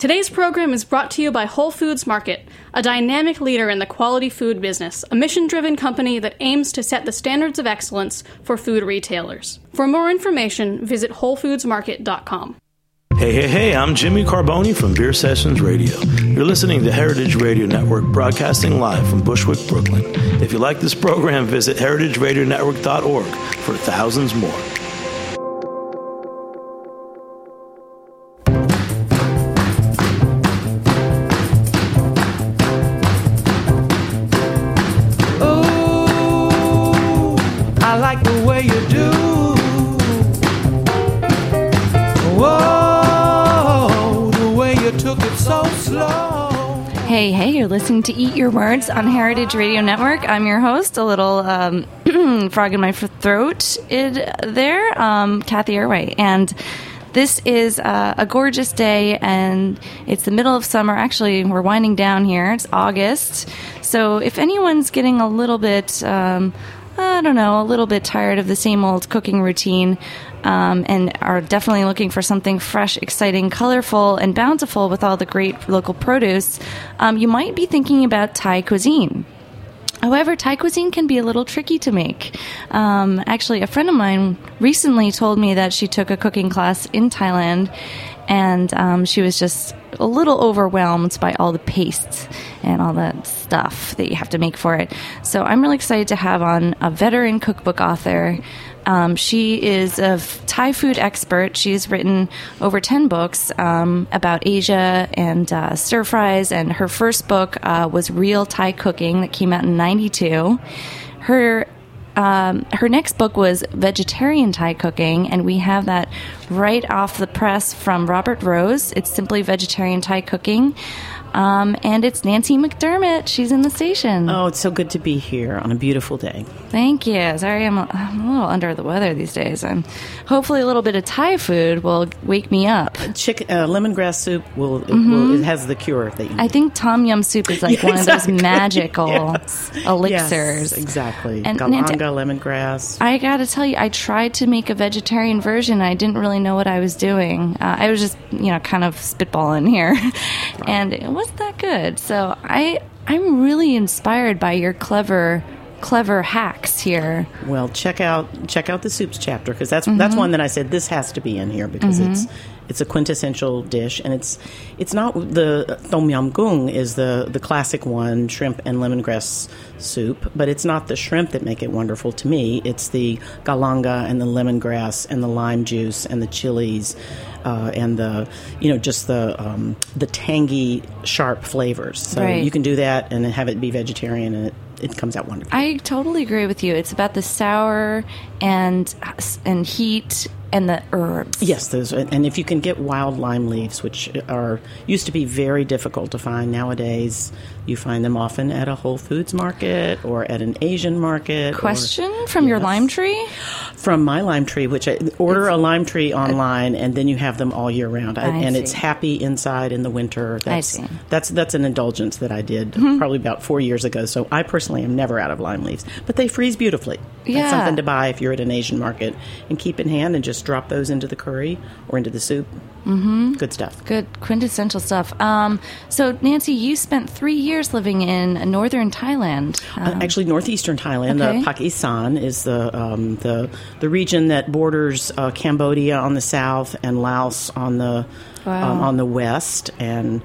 Today's program is brought to you by Whole Foods Market, a dynamic leader in the quality food business, a mission-driven company that aims to set the standards of excellence for food retailers. For more information, visit WholeFoodsMarket.com. Hey, I'm Jimmy Carboni from Beer Sessions Radio. You're listening to Heritage Radio Network, broadcasting live from Bushwick, Brooklyn. If you like this program, visit heritageradionetwork.org for thousands more. I like the way you do. Whoa, the way you took it so slow. Hey, you're listening to Eat Your Words on Heritage Radio Network. I'm your host, a little frog in my throat there, Kathy Irway. And this is a gorgeous day, and it's the middle of summer. Actually, we're winding down here. It's August. So if anyone's getting a little bit... a little bit tired of the same old cooking routine and are definitely looking for something fresh, exciting, colorful, and bountiful with all the great local produce, you might be thinking about Thai cuisine. However, Thai cuisine can be a little tricky to make. Actually, a friend of mine recently told me that she took a cooking class in Thailand, and she was just a little overwhelmed by all the pastes and all that stuff that you have to make for it. So I'm really excited to have on a veteran cookbook author. She is a Thai food expert. She's written over 10 books about Asia and stir fries, and her first book was Real Thai Cooking that came out in 92. Her next book was Vegetarian Thai Cooking, and we have that right off the press from Robert Rose. It's simply Vegetarian Thai Cooking. And it's Nancy McDermott. She's in the station. Oh, it's so good to be here on a beautiful day. Thank you. Sorry, I'm a little under the weather these days. Hopefully a little bit of Thai food will wake me up. Lemongrass soup it has the cure that you need. I think Tom Yum soup is like one of those magical elixirs. Yes, exactly. And Galanga, lemongrass. I got to tell you, I tried to make a vegetarian version. I didn't really know what I was doing. I was just, kind of spitballing here. And it wasn't that good. So I'm really inspired by your clever hacks here. Well, check out the soups chapter, because that's one that I said this has to be in here, because it's a quintessential dish, and it's not the tom yum goong is the classic one, shrimp and lemongrass soup, but it's not the shrimp that make it wonderful to me. It's the galanga and the lemongrass and the lime juice and the chilies and the the tangy, sharp flavors. So you can do that and have it be vegetarian, and it comes out wonderful. I totally agree with you. It's about the sour and heat and the herbs. Yes, those, and if you can get wild lime leaves, which used to be very difficult to find, nowadays you find them often at a Whole Foods market or at an Asian market. Question from your lime tree? From my lime tree, which I order a lime tree online, and then you have them all year round. And it's happy inside in the winter. That's an indulgence that I did probably about 4 years ago. So I personally am never out of lime leaves, but they freeze beautifully. Yeah. That's something to buy if you're at an Asian market and keep in hand and just drop those into the curry or into the soup. Mm-hmm. Good stuff. Good quintessential stuff. So Nancy, you spent 3 years living in northern Thailand. Actually, northeastern Thailand. Okay. Pakistan is the region that borders Cambodia on the south and Laos on the west. And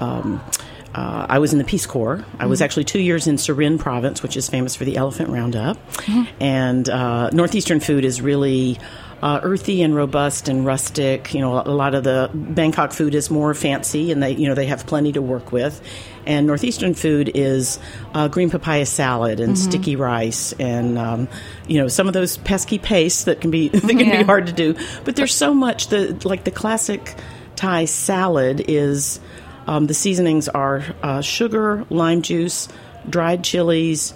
I was in the Peace Corps. I was actually 2 years in Surin province, which is famous for the elephant roundup. And northeastern food is really earthy and robust and rustic. A lot of the Bangkok food is more fancy, and they have plenty to work with. And northeastern food is green papaya salad and sticky rice and some of those pesky pastes that can be be hard to do. But there's so much. The classic Thai salad is the seasonings are sugar, lime juice, dried chilies.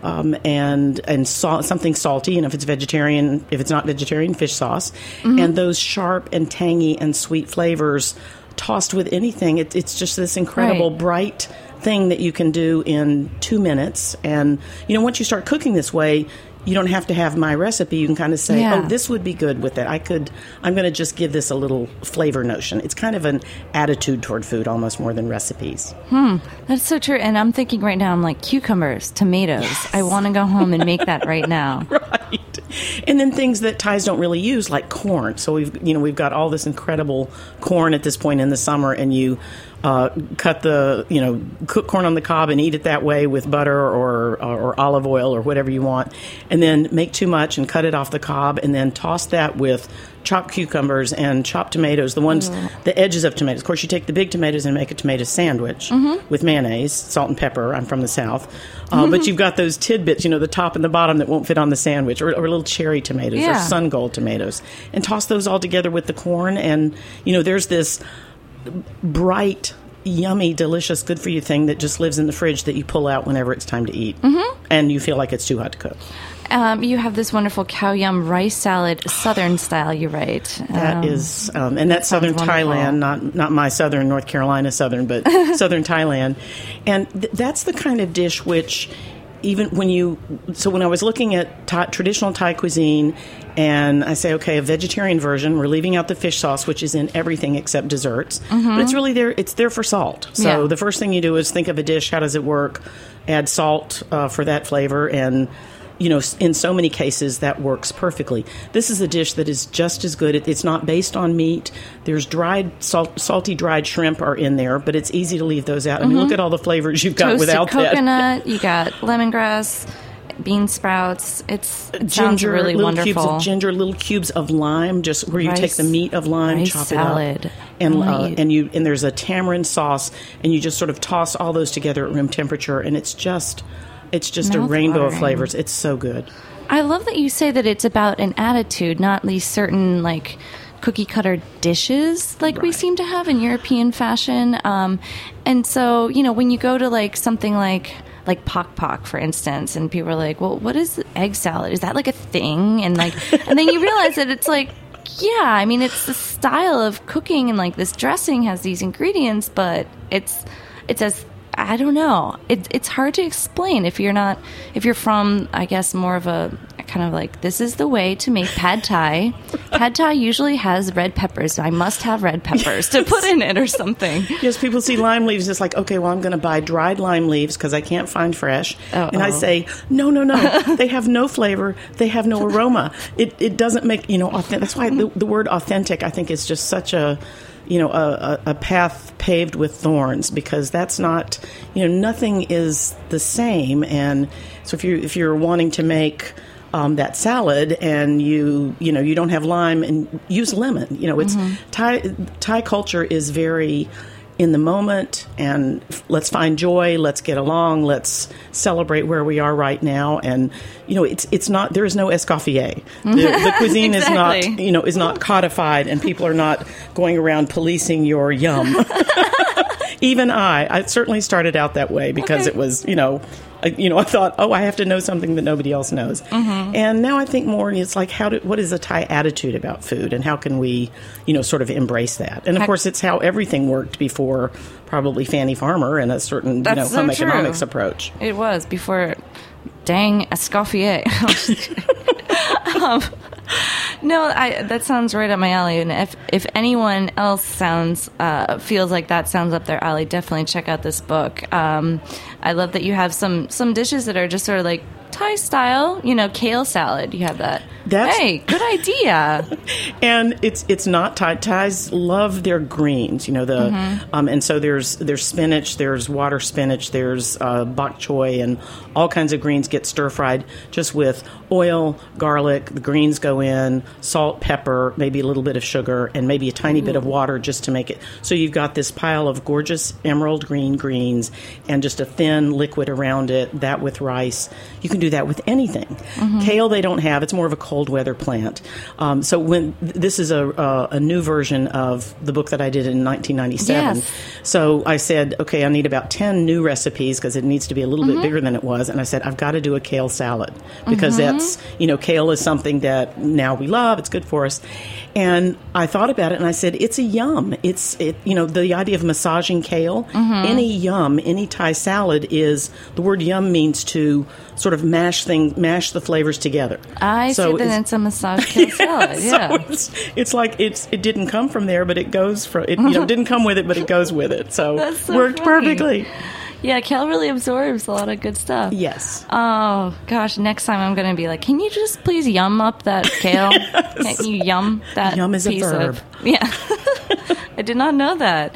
And something salty, and if it's not vegetarian, fish sauce, and those sharp and tangy and sweet flavors tossed with anything. It's just this incredible bright thing that you can do in 2 minutes. And once you start cooking this way, you don't have to have my recipe. You can kind of say, Yeah. oh, this would be good with it. I'm going to just give this a little flavor notion. It's kind of an attitude toward food almost more than recipes. That's so true. And I'm thinking right now, I'm like, cucumbers, tomatoes. Yes. I want to go home and make that right now. Right. And then things that Thais don't really use, like corn. So we've got all this incredible corn at this point in the summer, and you cook corn on the cob and eat it that way with butter or olive oil or whatever you want, and then make too much and cut it off the cob, and then toss that with chopped cucumbers and chopped tomatoes, the edges of tomatoes. Of course, you take the big tomatoes and make a tomato sandwich with mayonnaise, salt and pepper. I'm from the South. But you've got those tidbits, the top and the bottom that won't fit on the sandwich, or little cherry tomatoes or sun gold tomatoes, and toss those all together with the corn. And, there's this bright, yummy, delicious, good-for-you thing that just lives in the fridge that you pull out whenever it's time to eat. And you feel like it's too hot to cook. You have this wonderful cow yum rice salad, Southern style, you write. That is, and that's Southern Thailand, not my Southern North Carolina Southern, but Southern Thailand. And that's the kind of dish which, even when I was looking at traditional Thai cuisine, and I say, okay, a vegetarian version, we're leaving out the fish sauce, which is in everything except desserts, but it's really there. It's there for salt. So the first thing you do is think of a dish. How does it work? Add salt for that flavor, and in so many cases that works perfectly. This is a dish that is just as good. It's not based on meat. There's salty dried shrimp are in there, but it's easy to leave those out. I mean, look at all the flavors you've got Toasted without coconut, you got lemongrass, bean sprouts. It sounds really little wonderful. Cubes of ginger, little cubes of lime, just where you take the meat of lime, chop salad. it up, and there's a tamarind sauce, and you just sort of toss all those together at room temperature, and it's just a rainbow of flavors. It's so good. I love that you say that it's about an attitude, not these certain cookie cutter dishes we seem to have in European fashion. And so, when you go to something like Pok Pok, for instance, and people are like, well, what is egg salad? Is that a thing? And and then you realize that it's it's the style of cooking, and this dressing has these ingredients, but it's as I don't know. It's hard to explain if you're from, I guess, more of a kind of this is the way to make pad thai. Pad thai usually has red peppers. So I must have red peppers to put in it or something. Yes, people see lime leaves. It's okay, well, I'm going to buy dried lime leaves because I can't find fresh. And I say, no. They have no flavor. They have no aroma. It doesn't make, authentic. That's why the word authentic, I think, is just such a path paved with thorns, because that's not, nothing is the same. And so if you're wanting to make that salad and you don't have lime, and use lemon, it's Thai culture is very in the moment, and let's find joy, let's get along, let's celebrate where we are right now. And it's not, there is no escoffier. The cuisine Exactly. is not codified, and people are not going around policing your yum. Even I certainly started out that way because it was, I thought, I have to know something that nobody else knows. And now I think more, it's what is a Thai attitude about food, and how can we, sort of embrace that? And of course, it's how everything worked before probably Fannie Farmer and a certain, home economics approach. It was before, dang, Escoffier. No, that sounds right up my alley. And if anyone else feels like that sounds up their alley, definitely check out this book. I love that you have some dishes that are just sort of Thai style, kale salad. You have that. Hey, good idea. And it's not Thai. Thais love their greens, and so there's spinach, there's water spinach, there's bok choy, and all kinds of greens get stir fried just with oil, garlic. The greens go in, salt, pepper, maybe a little bit of sugar, and maybe a tiny bit of water just to make it. So you've got this pile of gorgeous emerald green greens and just a thin liquid around it. That with rice, you can do that with anything. Kale they don't have. It's more of a cold weather plant. So when this is a new version of the book that I did in 1997. Yes. So I said, okay, I need about 10 new recipes because it needs to be a little bit bigger than it was. And I said, I've got to do a kale salad because that's, kale is something that now we love. It's good for us. And I thought about it and I said, it's a yum. The idea of massaging kale, any yum, any Thai salad the word yum means to sort of mash the flavors together. I see that it's a massage kale salad. Yeah, so it's like it didn't come from there, but it goes from it. Didn't come with it, but it goes with it. So, worked funny. Perfectly. Yeah, kale really absorbs a lot of good stuff. Yes. Oh, gosh, next time I'm going to be like, can you just please yum up that kale? Yes. Can't you yum that Yum is piece a verb. Yeah. I did not know that.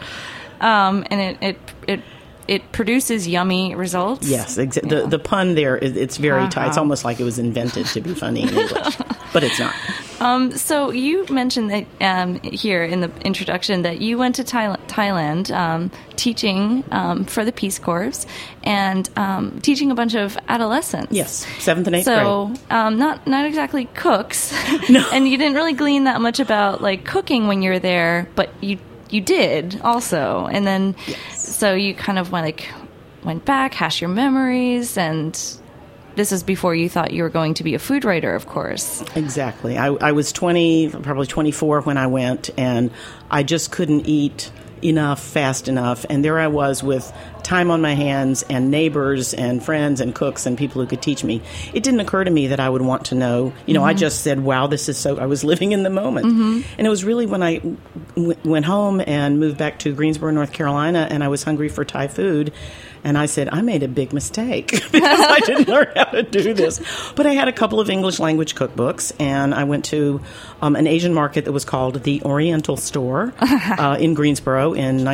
And it produces yummy results. Yes, the pun there, it's very tight. It's almost like it was invented to be funny in English, but it's not. So you mentioned that here in the introduction that you went to Thailand teaching for the Peace Corps and teaching a bunch of adolescents. Yes, 7th and 8th grade. So not exactly cooks. No. And you didn't really glean that much about like cooking when you were there, but you did also. And then so you kind of went back, hashed your memories, and this is before you thought you were going to be a food writer, of course. Exactly. I was 20, probably 24 when I went, and I just couldn't eat enough fast enough. And there I was with time on my hands and neighbors and friends and cooks and people who could teach me. It didn't occur to me that I would want to know. I just said, wow, this is so... I was living in the moment. And it was really when I went home and moved back to Greensboro, North Carolina, and I was hungry for Thai food. And I said, I made a big mistake because I didn't learn how to do this. But I had a couple of English language cookbooks, and I went to an Asian market that was called the Oriental Store in Greensboro in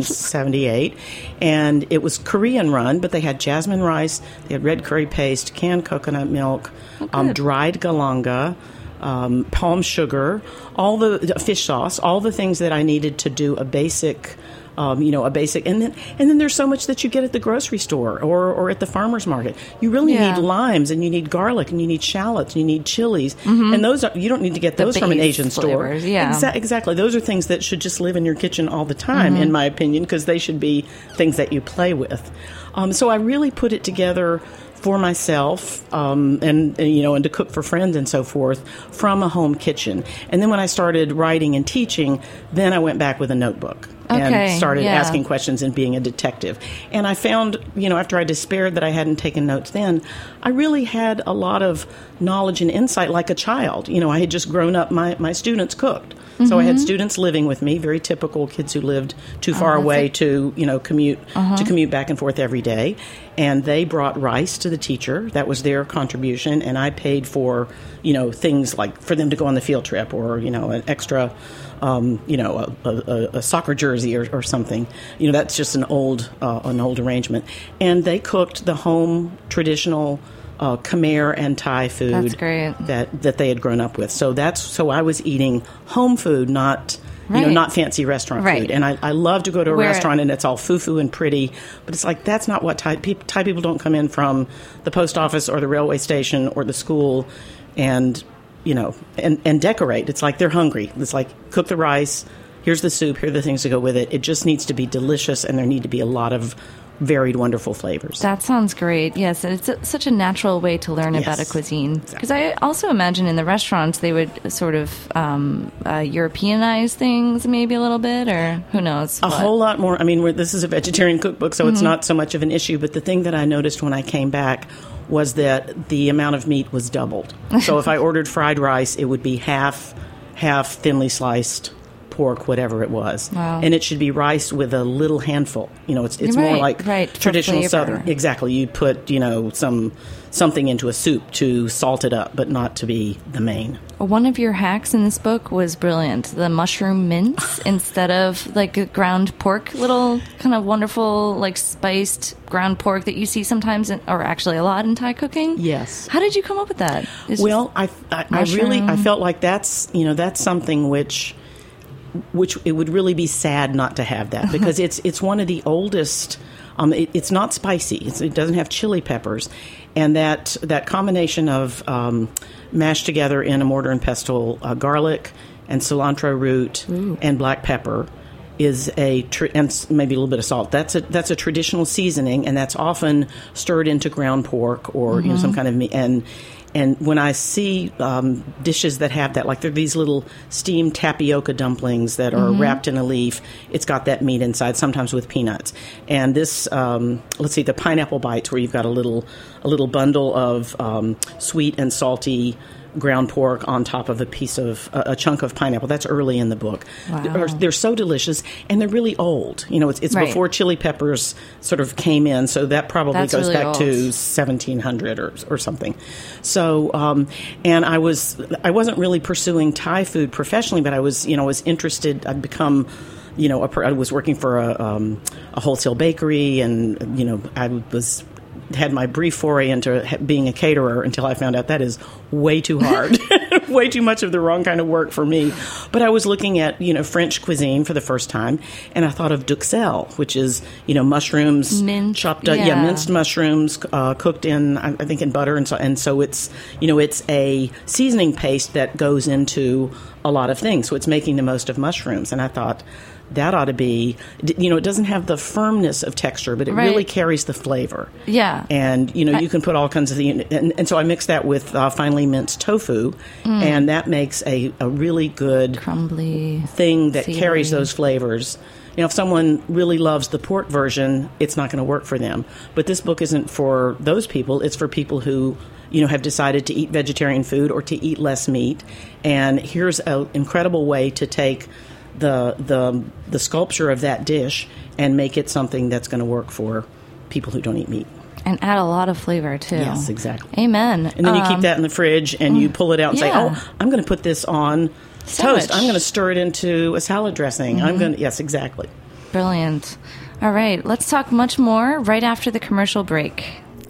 1978. And it was Korean run, but they had jasmine rice, they had red curry paste, canned coconut milk, dried galanga, palm sugar, all the fish sauce, all the things that I needed to do a basic... and then there's so much that you get at the grocery store or at the farmer's market. You really need limes, and you need garlic, and you need shallots, and you need chilies, and those you don't need to get those from an Asian store. Yeah, exactly. Those are things that should just live in your kitchen all the time, in my opinion, because they should be things that you play with. So I really put it together for myself, and to cook for friends and so forth from a home kitchen. And then when I started writing and teaching, then I went back with a notebook and started asking questions and being a detective. And I found, after I despaired that I hadn't taken notes then, I really had a lot of knowledge and insight like a child. I had just grown up, my students cooked. So I had students living with me, very typical kids who lived too far away to commute back and forth every day. And they brought rice to the teacher. That was their contribution. And I paid for, things like for them to go on the field trip or, an extra, a soccer jersey or something. That's just an old arrangement. And they cooked the home traditional Khmer and Thai food. That's great. That they had grown up with. So I was eating home food, not not fancy restaurant food. And I love to go to a restaurant and it's all foo-foo and pretty, but it's like that's not what Thai people don't come in from the post office or the railway station or the school and decorate. It's like they're hungry. It's like cook the rice, here's the soup, here are the things to go with it. It just needs to be delicious, and there need to be a lot of varied, wonderful flavors. That sounds great. Yes, it's such a natural way to learn about a cuisine. Because I also imagine in the restaurants they would sort of Europeanize things maybe a little bit, or who knows? A whole lot more. I mean, this is a vegetarian cookbook, so it's not so much of an issue. But the thing that I noticed when I came back was that the amount of meat was doubled. So if I ordered fried rice, it would be half thinly sliced pork, whatever it was. Wow. And it should be rice with a little handful. It's more like traditional Southern. Exactly. You put, something into a soup to salt it up, but not to be the main. One of your hacks in this book was brilliant. The mushroom mince instead of like a ground pork, little kind of wonderful like spiced ground pork that you see sometimes or actually a lot in Thai cooking. Yes. How did you come up with that? I felt like that's something which it would really be sad not to have that, because it's one of the oldest. It's not spicy. It doesn't have chili peppers, and that combination of mashed together in a mortar and pestle garlic and cilantro root and black pepper is and maybe a little bit of salt. That's a traditional seasoning, and that's often stirred into ground pork or some kind of meat. And And when I see dishes that have that, like there are these little steamed tapioca dumplings that are wrapped in a leaf, it's got that meat inside, sometimes with peanuts. And this, let's see, the pineapple bites, where you've got a little bundle of sweet and salty ground pork on top of a chunk of pineapple. That's early in the book. Wow. They're so delicious, and they're really old. It's Right. before chili peppers sort of came in, so that probably That's goes really back old. to 1700 or something. So, and I wasn't really pursuing Thai food professionally, but I was interested. I'd become, I was working for a wholesale bakery, and I had my brief foray into being a caterer until I found out that is way too hard, way too much of the wrong kind of work for me. But I was looking at, French cuisine for the first time, and I thought of duxelles, which is, mushrooms chopped up, minced mushrooms cooked in, I think, in butter, and so it's, it's a seasoning paste that goes into a lot of things. So it's making the most of mushrooms, and I thought, that ought to be, it doesn't have the firmness of texture, but it Right. really carries the flavor. Yeah. And, you can put all kinds of things, and so I mixed that with finely minced tofu, and that makes a really good Crumbly thing that savory. carries those flavors. If someone really loves the pork version, it's not going to work for them. But this book isn't for those people. It's for people who, have decided to eat vegetarian food or to eat less meat. And here's an incredible way to take the sculpture of that dish and make it something that's going to work for people who don't eat meat. And add a lot of flavor, too. Yes, exactly. Amen. And then you keep that in the fridge, and you pull it out and say, yeah. "Oh, I'm going to put this on Sandwich. toast. I'm going to stir it into a salad dressing. I'm going to." Yes, exactly. Brilliant. All right, let's talk much more right after the commercial break.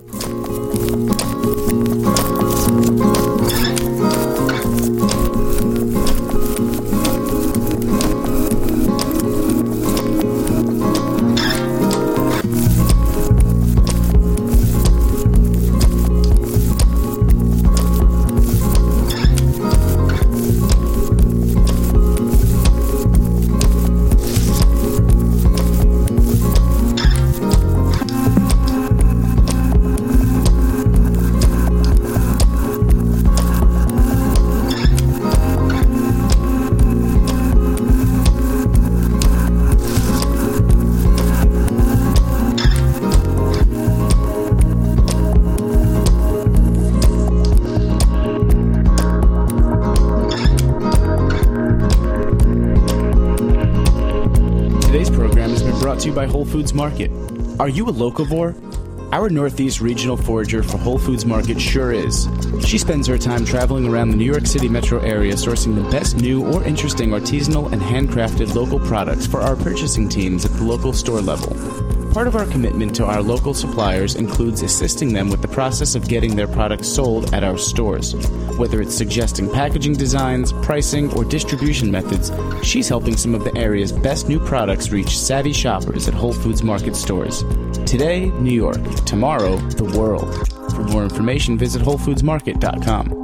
Brought to you by Whole Foods Market. Are you a locavore? Our Northeast regional forager for Whole Foods Market sure is. She spends her time traveling around the New York City metro area sourcing the best new or interesting artisanal and handcrafted local products for our purchasing teams at the local store level. Part of our commitment to our local suppliers includes assisting them with the process of getting their products sold at our stores. Whether it's suggesting packaging designs, pricing, or distribution methods, she's helping some of the area's best new products reach savvy shoppers at Whole Foods Market stores. Today, New York. Tomorrow, the world. For more information, visit WholeFoodsMarket.com.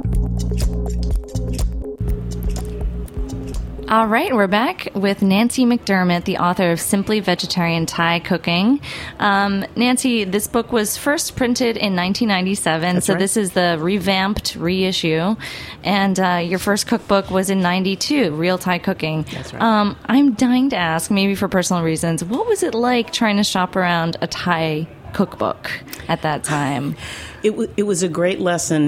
All right, we're back with Nancy McDermott, the author of Simply Vegetarian Thai Cooking. Nancy, this book was first printed in 1997, That's so right. this is the revamped reissue. And your first cookbook was in 92, Real Thai Cooking. That's right. I'm dying to ask, maybe for personal reasons, what was it like trying to shop around a Thai cookbook at that time? It was a great lesson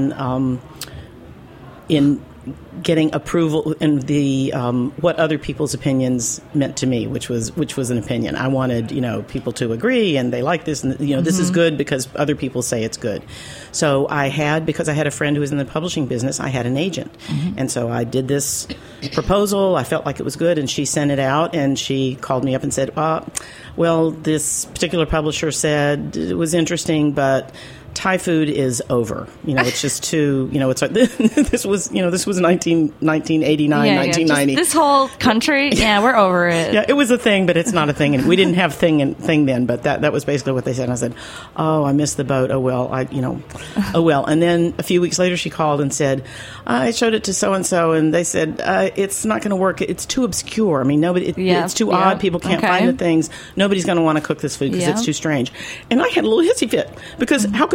in getting approval in the what other people's opinions meant to me, which was an opinion. I wanted people to agree and they like this, and this is good because other people say it's good. So because I had a friend who was in the publishing business, I had an agent, and so I did this proposal. I felt like it was good, and she sent it out, and she called me up and said, "Well, this particular publisher said it was interesting, but Thai food is over. It's just too. It's like this was 1989, 1990. This whole country, we're over it. Yeah, it was a thing, but it's not a thing. And we didn't have thing then, but that was basically what they said. And I said, "Oh, I missed the boat. Oh well, oh well." And then a few weeks later, she called and said, "I showed it to so and so, and they said it's not going to work. It's too obscure. I mean, nobody. It's too odd. People can't find the things. Nobody's going to want to cook this food because it's too strange." And I had a little hissy fit because how could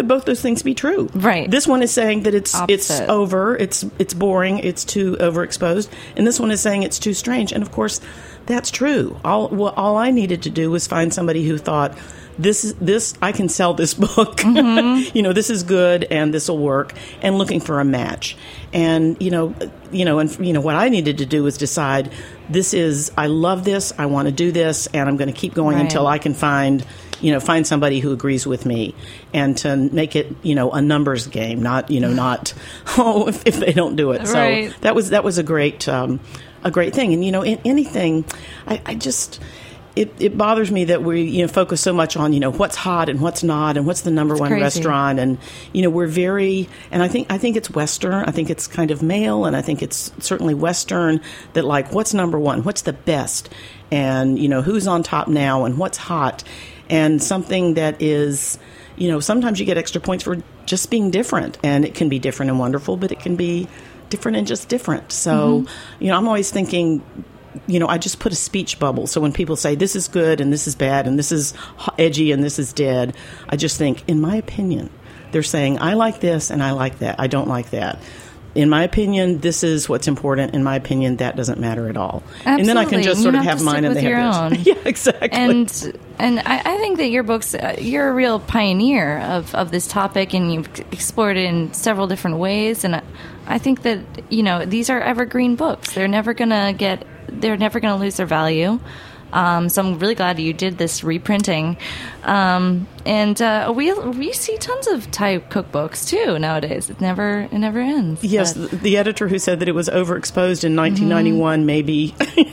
could both those things be true? Right. This one is saying that it's Opposite. over, it's boring, it's too overexposed, and this one is saying it's too strange. And of course, that's true. All I needed to do was find somebody who thought, this I can sell this book. Mm-hmm. This is good and this will work, and looking for a match. And what I needed to do was decide, I love this, I want to do this, and I'm going to keep going until I can find somebody who agrees with me, and to make it, a numbers game, not if they don't do it. Right. So that was a great thing. And in anything, I just. It bothers me that we focus so much on what's hot and what's not and what's the number one restaurant, and we're very, and I think it's Western, I think it's kind of male, and I think it's certainly Western, that like what's number one, what's the best, and who's on top now and what's hot, and something that is sometimes you get extra points for just being different, and it can be different and wonderful, but it can be different and just different. So I'm always thinking, I just put a speech bubble. So when people say this is good and this is bad and this is edgy and this is dead, I just think, in my opinion, they're saying, I like this and I like that. I don't like that. In my opinion, this is what's important. In my opinion, that doesn't matter at all. Absolutely. And then I can just sort of have mine and they have theirs. Yeah, exactly. And I think that your books, you're a real pioneer of this topic, and you've explored it in several different ways. And I think that, these are evergreen books. They're never going to lose their value. So I'm really glad you did this reprinting. And we see tons of Thai cookbooks too nowadays. It never ends. Yes, the editor who said that it was overexposed in 1991, maybe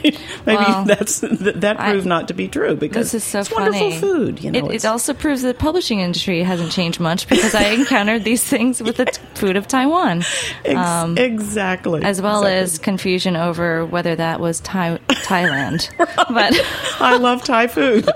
that proved not to be true, because this is so it's funny. Wonderful food. It also proves that the publishing industry hasn't changed much, because I encountered these things with the food of Taiwan. Exactly. As well as confusion over whether that was Thailand. But I love Thai food.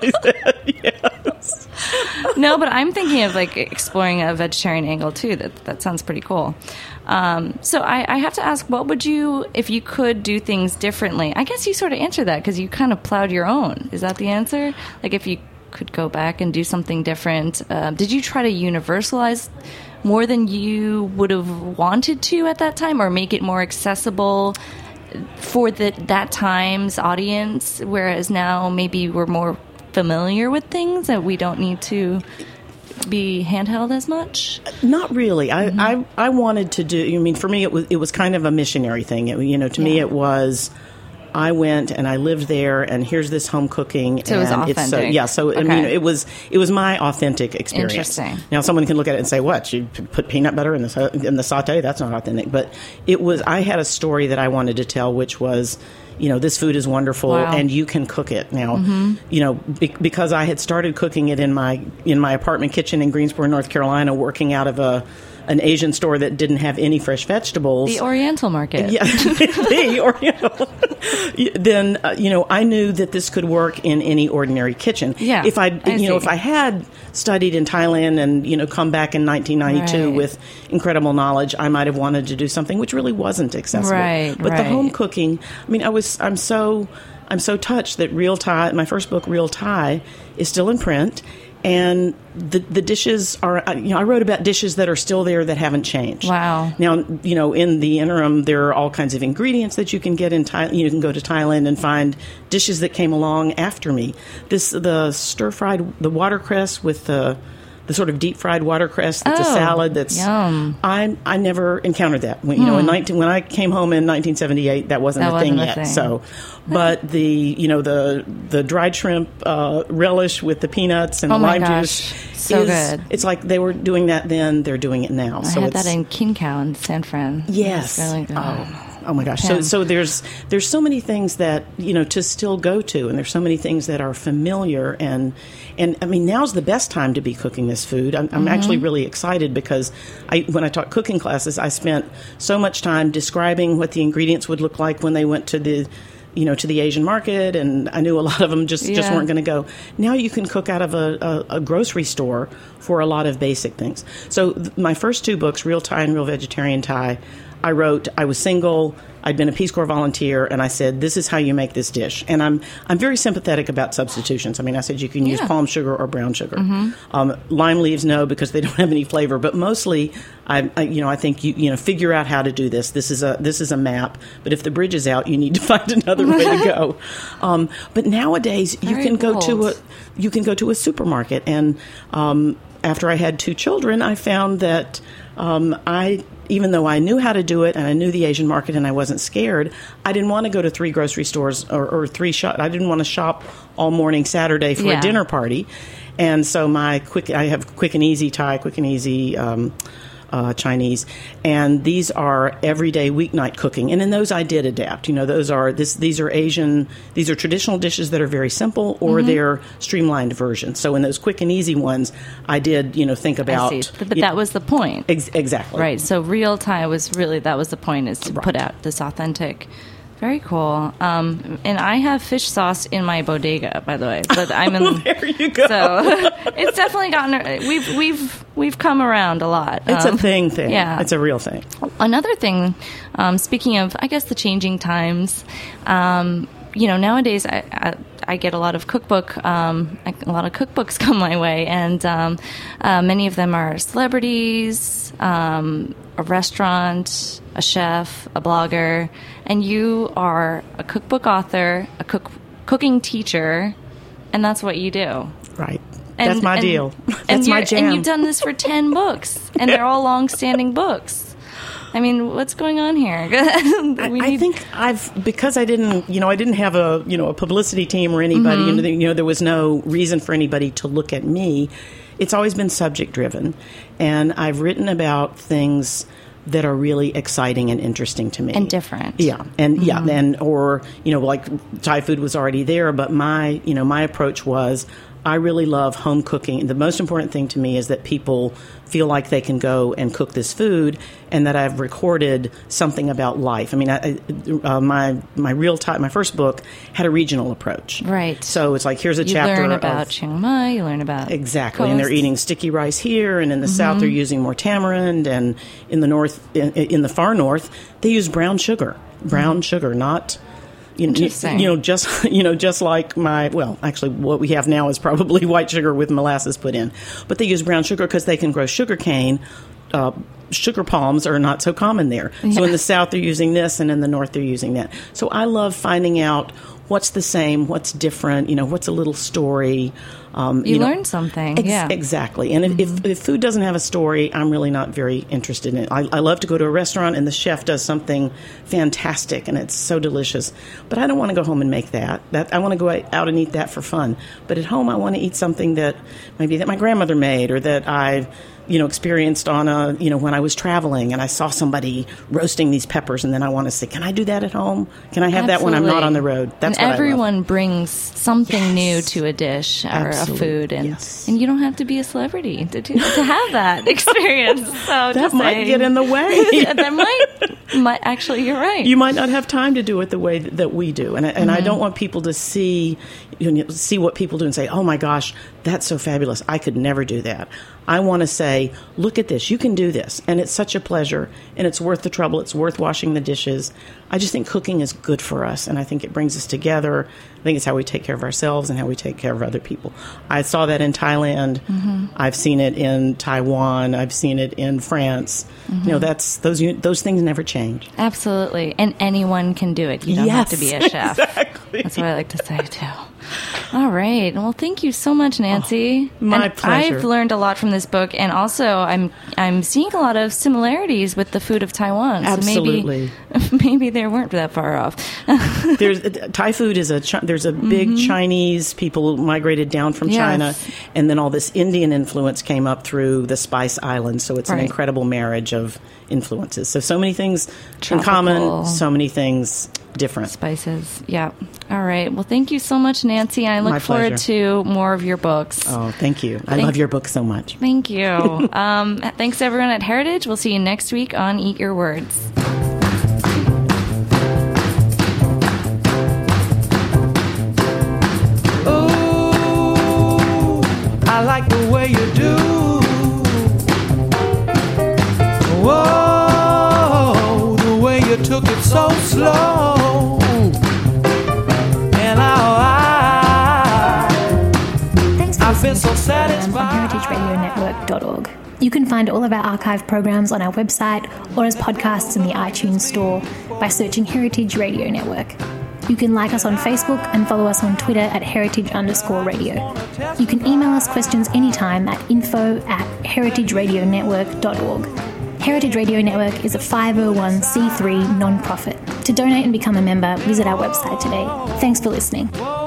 Yes. No, but I'm thinking of exploring a vegetarian angle too. That sounds pretty cool. So I have to ask, what would you, if you could do things differently? I guess you sort of answered that, because you kind of plowed your own. Is that the answer? Like, if you could go back and do something different, did you try to universalize more than you would have wanted to at that time, or make it more accessible for that time's audience, whereas now maybe we're more familiar with things that we don't need to be handheld as much? Not really. I wanted to do, for me it was kind of a missionary thing. To me it was, I went and I lived there, and here's this home cooking. So it was authentic. Okay. It was my authentic experience. Interesting. Now someone can look at it and say, what, you put peanut butter in the sauté? That's not authentic. But I had a story that I wanted to tell, which was, this food is wonderful, and you can cook it. Now, because I had started cooking it in my apartment kitchen in Greensboro, North Carolina, working out of an Asian store that didn't have any fresh vegetables. The Oriental Market. Yeah, the Oriental. Then, I knew that this could work in any ordinary kitchen. Yeah, if I had studied in Thailand and, come back in 1992 with incredible knowledge, I might have wanted to do something which really wasn't accessible. Right, but the home cooking, I'm so touched that Real Thai, my first book, Real Thai, is still in print. And the dishes are, I wrote about dishes that are still there that haven't changed. Wow. Now, in the interim, there are all kinds of ingredients that you can get in Thailand. You can go to Thailand and find dishes that came along after me. The stir-fried, the watercress with the sort of deep-fried watercress that's a salad. That's yum. I never encountered that. When I came home in 1978, that wasn't a thing yet. So, but the dried shrimp relish with the peanuts and lime juice, so good. It's like they were doing that then; they're doing it now. I had that in King Cow in San Fran. Yes. Really good. Oh my gosh! So there's so many things that to still go to, and there's so many things that are familiar, and now's the best time to be cooking this food. I'm actually really excited, because when I taught cooking classes, I spent so much time describing what the ingredients would look like when they went to the Asian market, and I knew a lot of them just weren't going to go. Now you can cook out of a grocery store for a lot of basic things. So my first two books, Real Thai and Real Vegetarian Thai, I was single, I'd been a Peace Corps volunteer, and I said, this is how you make this dish. And I'm very sympathetic about substitutions. I mean, I said you can use palm sugar or brown sugar. Lime leaves, no, because they don't have any flavor. But mostly, I think you figure out how to do this. This is a map. But if the bridge is out, you need to find another way to go. But nowadays, you can go to a supermarket. And after I had 2 children, I found that even though I knew how to do it and I knew the Asian market and I wasn't scared, I didn't want to go to 3 grocery stores or 3 shop. I didn't want to shop all morning Saturday for a dinner party. And so I have quick and easy Thai, quick and easy Chinese, and these are everyday weeknight cooking. And in those I did adapt. These are Asian, these are traditional dishes that are very simple, or they're streamlined versions. So in those quick and easy ones, I did think about. I see. But that was the point. Exactly. Right. So real Thai that was the point, is to put out this authentic. Very cool. And I have fish sauce in my bodega, by the way. But I'm in. Well, there you go. So it's definitely gotten. We've come around a lot. It's a thing. Yeah, it's a real thing. Another thing. Speaking of, I guess, the changing times. Nowadays I get a lot of cookbooks come my way, and many of them are celebrities, a restaurant, a chef, a blogger, and you are a cookbook author, a cooking teacher, and that's what you do. Right. That's my deal. That's my jam. And you've done this for 10 books, and they're all long-standing books. I mean, what's going on here? I think because I didn't have a publicity team or anybody, there was no reason for anybody to look at me. It's always been subject driven, and I've written about things that are really exciting and interesting to me and different. Yeah, and like Thai food was already there, but my approach was, I really love home cooking. The most important thing to me is that people feel like they can go and cook this food, and that I've recorded something about life. I mean, my first book had a regional approach. Right. So it's like, here's a chapter. You learn about Chiang Mai, you learn about exactly, coast. And they're eating sticky rice here, and in the south they're using more tamarind, and in the north, in the far north, they use brown sugar. Brown sugar, not. Just like actually what we have now is probably white sugar with molasses put in. But they use brown sugar because they can grow sugar cane. Sugar palms are not so common there. Yeah. So in the south they're using this, and in the north they're using that. So I love finding out what's the same, what's different, what's a little story. You learn something. Exactly. And if food doesn't have a story, I'm really not very interested in it. I love to go to a restaurant and the chef does something fantastic and it's so delicious. But I don't want to go home and make that. I want to go out and eat that for fun. But at home, I want to eat something that my grandmother made, or that I experienced on when I was traveling and I saw somebody roasting these peppers, and then I want to say, can I do that at home? Can I have that when I'm not on the road? That's what everyone brings something new to a dish or a food, and you don't have to be a celebrity to have that experience. So that might get in the way. That might actually, you're right. You might not have time to do it the way that we do, and I don't want people to see what people do and say, oh my gosh, that's so fabulous. I could never do that. I want to say, look at this. You can do this. And it's such a pleasure. And it's worth the trouble. It's worth washing the dishes. I just think cooking is good for us. And I think it brings us together. I think it's how we take care of ourselves and how we take care of other people. I saw that in Thailand. Mm-hmm. I've seen it in Taiwan. I've seen it in France. Mm-hmm. Those things never change. Absolutely. And anyone can do it. You don't have to be a chef. Exactly. That's what I like to say, too. All right. Well, thank you so much, Nancy. My pleasure. I've learned a lot from this book, and also I'm seeing a lot of similarities with the food of Taiwan. Absolutely. So maybe they weren't that far off. Thai food is there's a big Chinese people migrated down from China, and then all this Indian influence came up through the Spice Islands. So it's an incredible marriage of influences. So many things in common, so many things different. Spices, yeah. All right. Well, thank you so much, Nancy. I look forward to more of your books. Oh, thank you. I love your book so much. Thank you. Thanks, everyone at Heritage. We'll see you next week on Eat Your Words. Oh, I like the way you do. Whoa, so slow. And I've been so satisfied. On heritageradionetwork.org. You can find all of our archive programs on our website or as podcasts in the iTunes store by searching Heritage Radio Network. You can like us on Facebook and follow us on Twitter at heritage_radio. You can email us questions anytime at info@heritageradionetwork.org. Heritage Radio Network is a 501c3 non-profit. To donate and become a member, visit our website today. Thanks for listening.